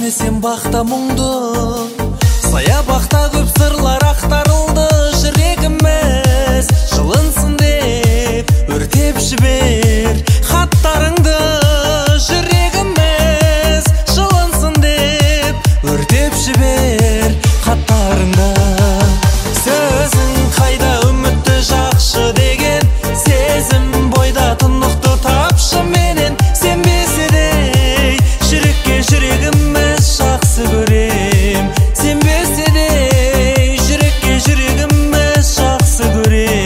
білмесем бақта мұңды, саябақта көп сырлар ақтарылды. Жүрегіміз жылынсын деп өртеп жібер хаттарыңды. Жүрегіміз жылынсын деп өртеп жібер хаттарыңды. Сөзің қайда үмітті жақшы деген, сезім бойда тұнықты тапшы менен. Сенбесе де жүрекке жүрегіміз жақсы көрем. Сенбесе де жүрекке жүрегіміз жақсы көрем.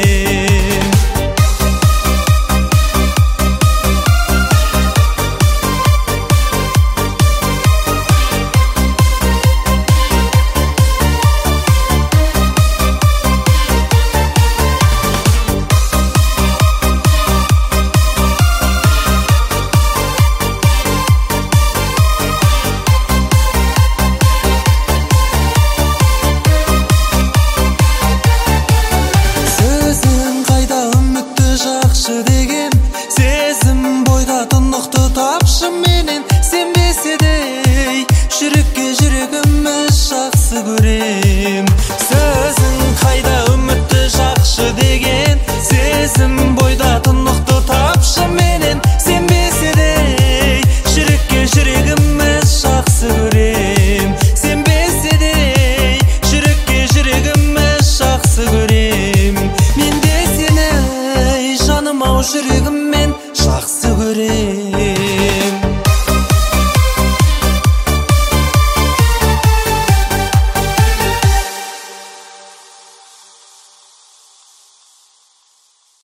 Деген сезім бойда тұнықты тапшы менен. Сенбесе де жүрекке жүрегіміз жақсы көрем. Сөзің қайда үмітті жақшы деген, сезім бойда тұнықты тапшы менен. Сенбесе де жүрекке жүрегіміз жақсы көрем. Сенбесе де жүрекке жүрегіміз жақсы көрем. Мен де сені жаным ау жүрегіммен жақсы көрем.